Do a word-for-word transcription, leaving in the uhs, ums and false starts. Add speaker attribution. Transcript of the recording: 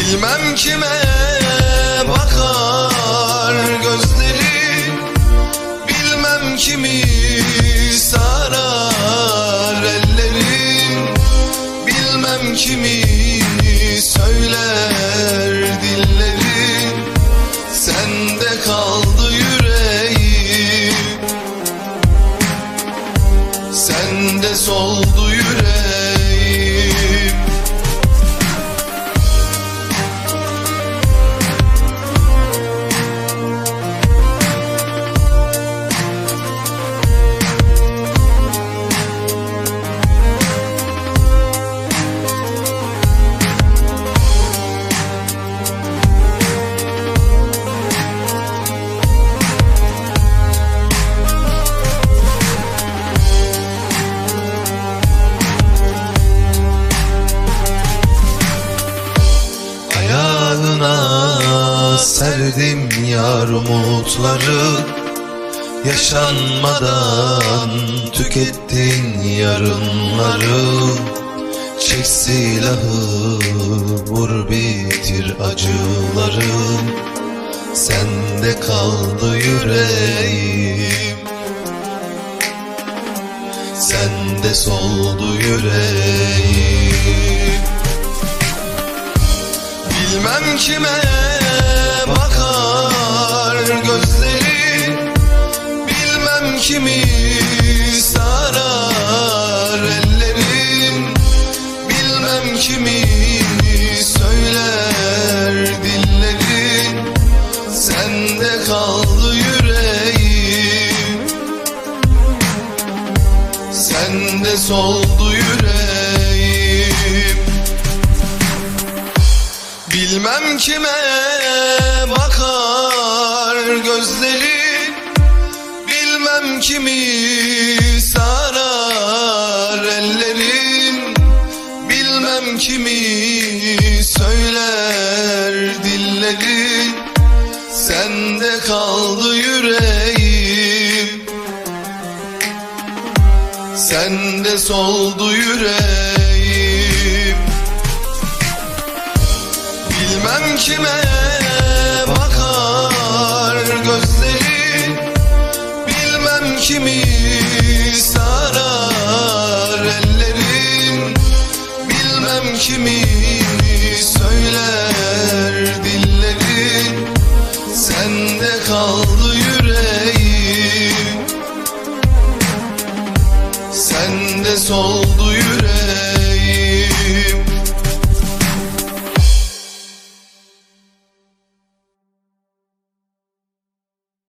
Speaker 1: Bilmem kime bakar gözlerin, bilmem kimi sarar ellerin, bilmem kimi söyler dillerin. Sende kaldı yüreğim, sende soldu yüreğim. Serdim yar umutları, yaşanmadan tükettin yarınları. Çek silahı, vur bitir acıları. Sende kaldı yüreğim, sende soldu yüreğim. Bilmem kime bakar gözlerin, bilmem kimi sarar ellerin, bilmem kimi söyler dillerin. Sende kaldı yüreğim, sende soldu yüreğim. Bilmem kime bakar gözlerin, bilmem kimi sarar ellerin, bilmem kimi söyler dillerin. Sende kaldı yüreğim, sende soldu yüreğim. Bilmem kime bakar gözlerin, bilmem kimi sarar ellerin, bilmem kimi söyler dillerin. Sende kaldı yüreğim, sende soldu yüreğim.